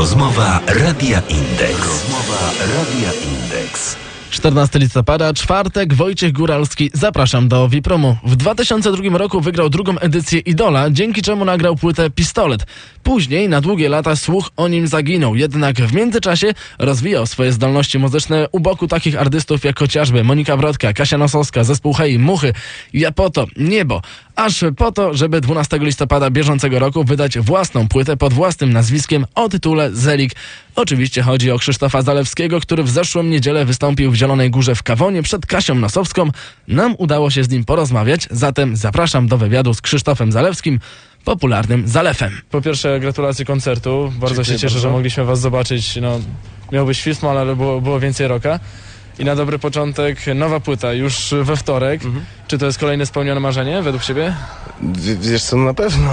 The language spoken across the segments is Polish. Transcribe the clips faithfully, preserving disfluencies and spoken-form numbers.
Rozmowa Radia Indeks. Rozmowa Radia Indeks. czternastego listopada, czwartek, Wojciech Góralski. Zapraszam do V I P-Romu. W dwa tysiące drugim roku wygrał drugą edycję Idola, dzięki czemu nagrał płytę Pistolet. Później na długie lata słuch o nim zaginął, jednak w międzyczasie rozwijał swoje zdolności muzyczne u boku takich artystów jak chociażby Monika Brodka, Kasia Nosowska, zespół Hej, Muchy, Japoto, Niebo. Aż po to, żeby dwunastego listopada bieżącego roku wydać własną płytę pod własnym nazwiskiem o tytule Zelig. Oczywiście chodzi o Krzysztofa Zalewskiego, który w zeszłą niedzielę wystąpił w Zielonej Górze w Kawonie przed Kasią Nosowską. Nam udało się z nim porozmawiać, zatem zapraszam do wywiadu z Krzysztofem Zalewskim, popularnym Zalefem. Po pierwsze, gratulacje koncertu. Bardzo Dziękuję się cieszę, bardzo. że mogliśmy was zobaczyć. No, miał być Świstmol, ale było, było więcej rocka. I na dobry początek nowa płyta już we wtorek. Mhm. Czy to jest kolejne spełnione marzenie według ciebie? W, wiesz co, na pewno.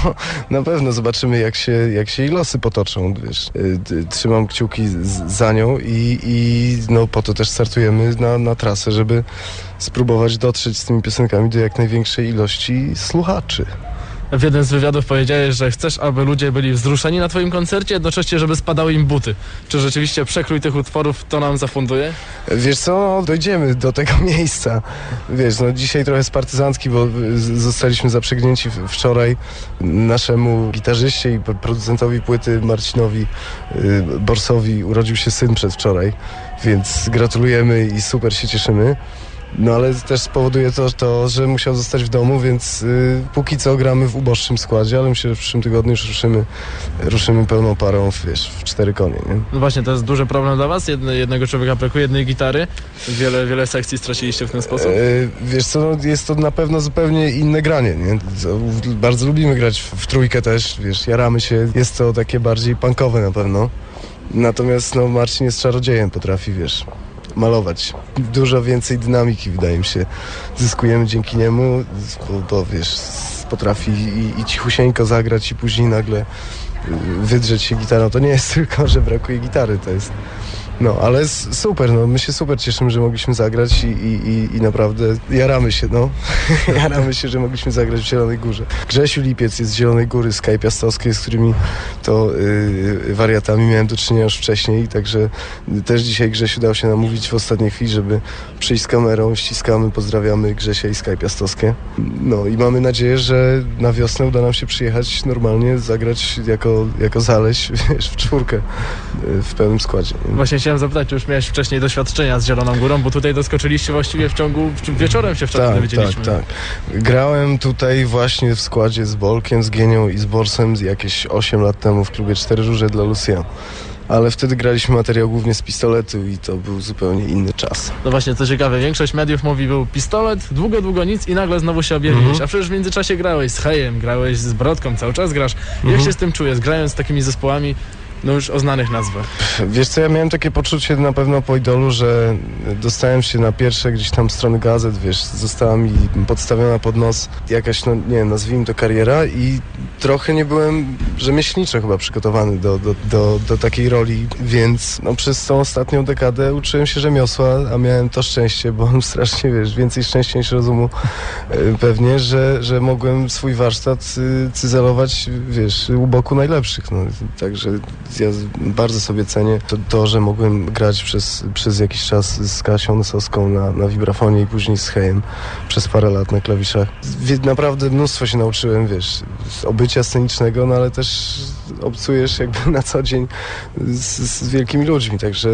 Na pewno zobaczymy, jak się, jak się jej losy potoczą. Wiesz. Trzymam kciuki z, za nią i, i no, po to też startujemy na, na trasę, żeby spróbować dotrzeć z tymi piosenkami do jak największej ilości słuchaczy. W jednym z wywiadów powiedziałeś, że chcesz, aby ludzie byli wzruszeni na twoim koncercie, jednocześnie, żeby spadały im buty. Czy rzeczywiście przekrój tych utworów to nam zafunduje? Wiesz co, no, dojdziemy do tego miejsca. Wiesz, no dzisiaj trochę jest partyzancki, bo zostaliśmy zaprzęgnięci wczoraj naszemu gitarzyście i producentowi płyty Marcinowi y, Borsowi urodził się syn przedwczoraj, więc gratulujemy i super się cieszymy. No ale też spowoduje to, to że musiał zostać w domu, więc y, póki co gramy w uboższym składzie, ale myślę, że w przyszłym tygodniu już ruszymy, ruszymy pełną parą, wiesz, w cztery konie, nie? No właśnie, to jest duży problem dla was? Jedne, jednego człowieka brakuje, jednej gitary? Wiele, wiele sekcji straciliście w ten sposób? Y, wiesz co, no, jest to na pewno zupełnie inne granie, nie? Bardzo lubimy grać w, w trójkę też, wiesz, jaramy się, jest to takie bardziej punkowe na pewno. Natomiast no, Marcin jest czarodziejem, potrafi, wiesz, malować. Dużo więcej dynamiki, wydaje mi się, zyskujemy dzięki niemu, bo, bo wiesz, potrafi i, i cichusieńko zagrać i później nagle wydrzeć się gitarą. To nie jest tylko, że brakuje gitary, to jest... No, ale super, no, my się super cieszymy, że mogliśmy zagrać i, i, i naprawdę jaramy się, no. jaramy się, że mogliśmy zagrać w Zielonej Górze. Grzesiu Lipiec jest z Zielonej Góry, z Kaj Piastowskiej, z którymi to yy, wariatami miałem do czynienia już wcześniej, także też dzisiaj Grzesiu dał się namówić w ostatniej chwili, żeby przyjść z kamerą, ściskamy, pozdrawiamy Grzesia i Kaj Piastowskie. No i mamy nadzieję, że na wiosnę uda nam się przyjechać normalnie, zagrać jako, jako Zaleś, wiesz, w czwórkę yy, w pełnym składzie. Właśnie chciałem zapytać, czy już miałeś wcześniej doświadczenia z Zieloną Górą, bo tutaj doskoczyliście właściwie w ciągu, wieczorem się wczoraj tak, dowiedzieliśmy. Tak, tak. Grałem tutaj właśnie w składzie z Bolkiem, z Gienią i z Borsem jakieś osiem lat temu w klubie Cztery Róże dla Lucia. Ale wtedy graliśmy materiał głównie z Pistoletu i to był zupełnie inny czas. No właśnie, co ciekawe, większość mediów mówi, był Pistolet, długo, długo nic i nagle znowu się objawiłeś. Mm-hmm. A przecież w międzyczasie grałeś z Hejem, grałeś z Brodką, cały czas grasz. Mm-hmm. Jak się z tym czujesz, grając z takimi zespołami, no już o znanych nazwach? Wiesz co, ja miałem takie poczucie na pewno po Idolu, że dostałem się na pierwsze gdzieś tam strony gazet, wiesz, została mi podstawiona pod nos jakaś, no nie wiem, nazwijmy to kariera i trochę nie byłem rzemieślniczo chyba przygotowany do, do, do, do takiej roli, więc no przez tą ostatnią dekadę uczyłem się rzemiosła, a miałem to szczęście, bo mam strasznie, wiesz, więcej szczęścia niż rozumu pewnie, że, że mogłem swój warsztat cyzelować, wiesz, u boku najlepszych, no, także ja bardzo sobie cenię to, to że mogłem grać przez, przez jakiś czas z Kasią Nosowską na, na wibrafonie i później z Hejem przez parę lat na klawiszach. Naprawdę mnóstwo się nauczyłem, wiesz, z obycia scenicznego, no ale też obcujesz jakby na co dzień z, z wielkimi ludźmi, także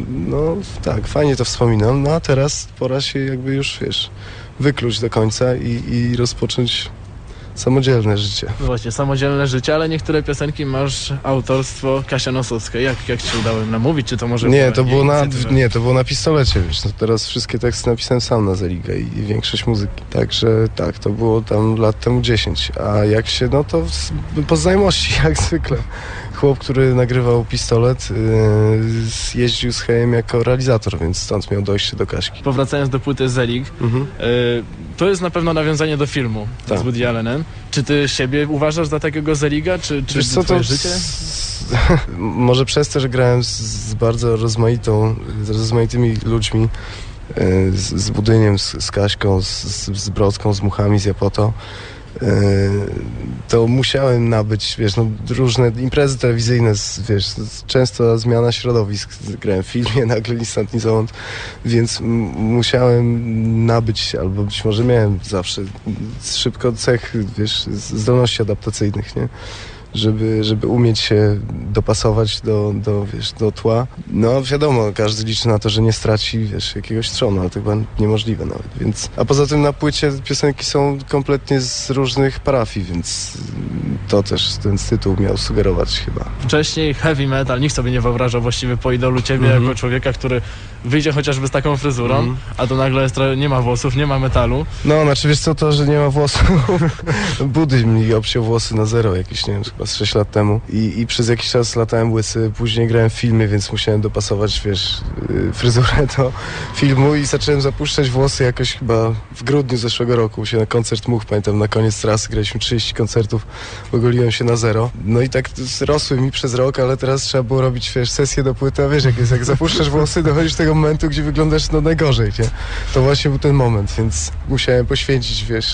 no tak, fajnie to wspominam, no a teraz pora się jakby już, wiesz, wykluć do końca i, i rozpocząć samodzielne życie. No właśnie, samodzielne życie, ale niektóre piosenki masz autorstwo Kasia Nosowska. Jak, jak ci się udało namówić? Czy to może... Nie, to było na, nie, to było na Pistolecie, wiesz. No teraz wszystkie teksty napisałem sam na Zeligę i, i większość muzyki. Także tak, to było tam lat temu dziesięć. A jak się, no to z, po znajomości, jak zwykle. Chłop, który nagrywał Pistolet, yy, jeździł z Hejem jako realizator, więc stąd miał dojście do Kaśki. Powracając do płyty Zelig, mhm. yy, to jest na pewno nawiązanie do filmu tak. z Woody Allenem. Czy ty siebie uważasz za takiego Zeliga, czy, czy co, twoje to życie? Z... Może przez to, że grałem z, z bardzo rozmaitą, z rozmaitymi ludźmi, z, z Budyniem, z, z Kaśką, z, z Brodką, z Muchami, z Japoto, to musiałem nabyć, wiesz, no, różne imprezy telewizyjne, wiesz, często zmiana środowisk, grałem w filmie, nagle ni stąd, ni zowąd, więc m- musiałem nabyć, albo być może miałem zawsze szybko cech, wiesz, zdolności adaptacyjnych, nie? Żeby, żeby umieć się dopasować do, do, wiesz, do tła. No wiadomo, każdy liczy na to, że nie straci, wiesz, jakiegoś trzonu, ale to chyba niemożliwe nawet, więc... A poza tym na płycie piosenki są kompletnie z różnych parafii, więc to też ten tytuł miał sugerować chyba. Wcześniej heavy metal, nikt sobie nie wyobrażał właściwie po idolu ciebie mm-hmm. jako człowieka, który wyjdzie chociażby z taką fryzurą, mm. a to nagle jest, nie ma włosów, nie ma metalu. No, znaczy wiesz co, to, że nie ma włosów, buddyzm mi obciął włosy na zero jakieś, nie wiem, chyba z sześć lat temu I, i przez jakiś czas latałem łysy, później grałem w filmie, więc musiałem dopasować, wiesz, fryzurę do filmu i zacząłem zapuszczać włosy jakoś chyba w grudniu zeszłego roku, się na koncert Much, pamiętam, na koniec trasy graliśmy trzydzieści koncertów, ogoliłem się na zero, no i tak rosły mi przez rok, ale teraz trzeba było robić, wiesz, sesję do płyty, a wiesz jak jest, jak zapuszczasz włosy, dochodzisz do tego momentu, gdzie wyglądasz no najgorzej, nie? To właśnie był ten moment, więc musiałem poświęcić, wiesz,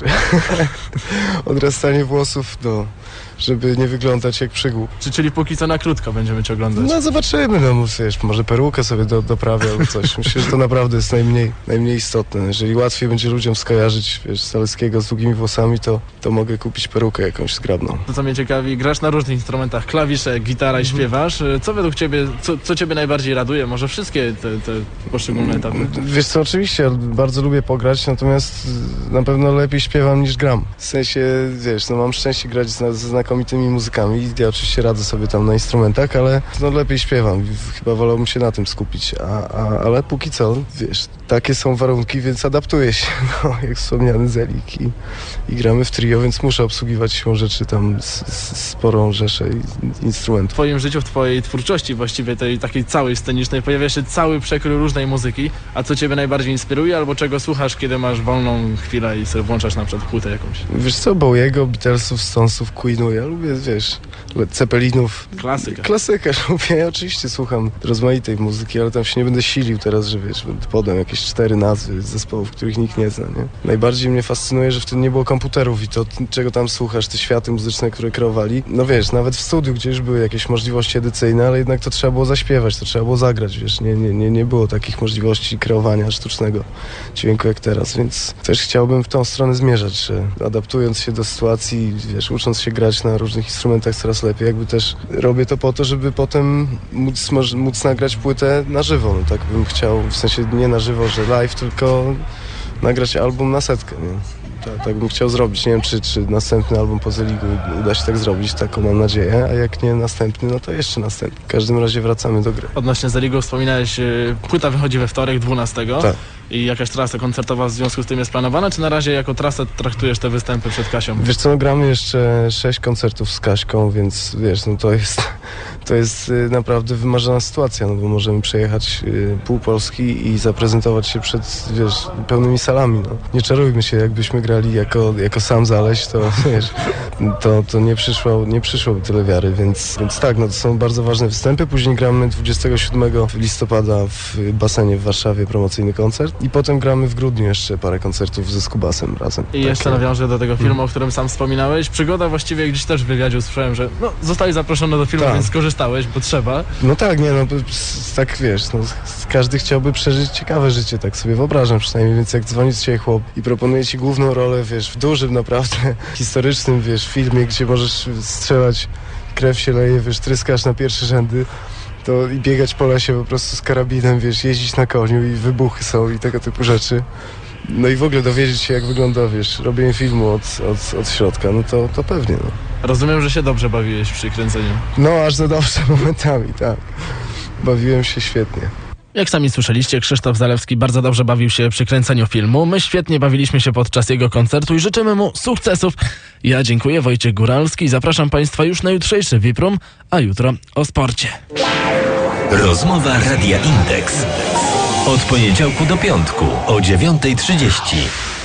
odrastanie włosów do... żeby nie wyglądać jak przygłup. Czy, czyli póki co na krótko będziemy cię oglądać? No zobaczymy, no wiesz, może perukę sobie do, doprawię albo coś. Myślę, że to naprawdę jest najmniej, najmniej istotne. Jeżeli łatwiej będzie ludziom skojarzyć, wiesz, Zaleskiego z długimi włosami, to, to mogę kupić perukę jakąś zgrabną. To co mnie ciekawi, grasz na różnych instrumentach, klawisze, gitara i mhm. śpiewasz. Co według ciebie, co, co ciebie najbardziej raduje? Może wszystkie te, te poszczególne etapy? Wiesz co, oczywiście, bardzo lubię pograć, natomiast na pewno lepiej śpiewam niż gram. W sensie, wiesz, no mam szczęście grać ze znakomitymi muzykami. Ja oczywiście radzę sobie tam na instrumentach, ale no lepiej śpiewam. Chyba wolałbym się na tym skupić. A, a, ale póki co, wiesz, takie są warunki, więc adaptuję się, no, jak wspomniany Zelik i, i gramy w trio, więc muszę obsługiwać siłą rzeczy tam z, z, sporą rzeszę instrumentów. W twoim życiu, w twojej twórczości właściwie tej takiej całej scenicznej pojawia się cały przekrój różnej muzyki. A co ciebie najbardziej inspiruje albo czego słuchasz, kiedy masz wolną chwilę i sobie włączasz na przykład płytę jakąś? Wiesz co, Bowiego, Beatlesów, Stonesów, Queenu, ja lubię, wiesz, Ceppelinów. Klasyka. Klasykę lubię, ja oczywiście słucham rozmaitej muzyki, ale tam się nie będę silił teraz, że wiesz, podam jakieś cztery nazwy zespołów, których nikt nie zna, nie? Najbardziej mnie fascynuje, że wtedy nie było komputerów i to, czego tam słuchasz, te światy muzyczne, które kreowali. No wiesz, nawet w studiu, gdzie już były jakieś możliwości edycyjne, ale jednak to trzeba było zaśpiewać, to trzeba było zagrać, wiesz, nie, nie, nie, nie było takich możliwości kreowania sztucznego dźwięku jak teraz, więc też chciałbym w tą stronę zmierzać, że adaptując się do sytuacji, wiesz, ucząc się grać na różnych instrumentach coraz lepiej, jakby też robię to po to, żeby potem móc, móc nagrać płytę na żywo, no tak bym chciał, w sensie nie na żywo, że live, tylko nagrać album na setkę, nie? Tak, tak bym chciał zrobić. Nie wiem, czy, czy następny album po Zeligu uda się tak zrobić, taką mam nadzieję, a jak nie następny, no to jeszcze następny. W każdym razie wracamy do gry. Odnośnie Zeligu wspominałeś, płyta wychodzi we wtorek, dwunastego. Tak. I jakaś trasa koncertowa w związku z tym jest planowana, czy na razie jako trasę traktujesz te występy przed Kasią? Wiesz co, no, gramy jeszcze sześć koncertów z Kaśką, więc wiesz, no to jest, to jest naprawdę wymarzona sytuacja, no bo możemy przejechać pół Polski i zaprezentować się przed, wiesz, pełnymi salami, no. Nie czarujmy się, jakbyśmy grali jako, jako Sam Zaleś, to wiesz, to, to nie przyszło, nie przyszłoby tyle wiary, więc, więc tak, no to są bardzo ważne występy. Później gramy dwudziestego siódmego listopada w basenie w Warszawie promocyjny koncert. I potem gramy w grudniu jeszcze parę koncertów ze Skubasem razem. I jeszcze tak, nawiążę do tego filmu, hmm. o którym sam wspominałeś. Przygoda właściwie gdzieś też w wywiadzie usłyszałem, że no, zostali zaproszone do filmu, tak. Więc skorzystałeś, bo trzeba. No tak, nie no, tak wiesz, no, każdy chciałby przeżyć ciekawe życie, tak sobie wyobrażam przynajmniej, więc jak dzwoni do ciebie chłop i proponuje ci główną rolę, wiesz, w dużym naprawdę historycznym, wiesz, filmie, gdzie możesz strzelać, krew się leje, wiesz, tryskasz na pierwsze rzędy, to i biegać po lesie po prostu z karabinem, wiesz, jeździć na koniu i wybuchy są i tego typu rzeczy. No i w ogóle dowiedzieć się, jak wygląda, wiesz, robienie filmu od, od, od środka, no to, to pewnie, no. Rozumiem, że się dobrze bawiłeś przy kręceniu. No, aż za dobrze momentami, tak. Bawiłem się świetnie. Jak sami słyszeliście, Krzysztof Zalewski bardzo dobrze bawił się przy kręceniu filmu. My świetnie bawiliśmy się podczas jego koncertu i życzymy mu sukcesów. Ja dziękuję, Wojciech Góralski, i zapraszam Państwa już na jutrzejszy V I P R O M, a jutro o sporcie. Rozmowa Radia Indeks. Od poniedziałku do piątku o dziewiątej trzydzieści.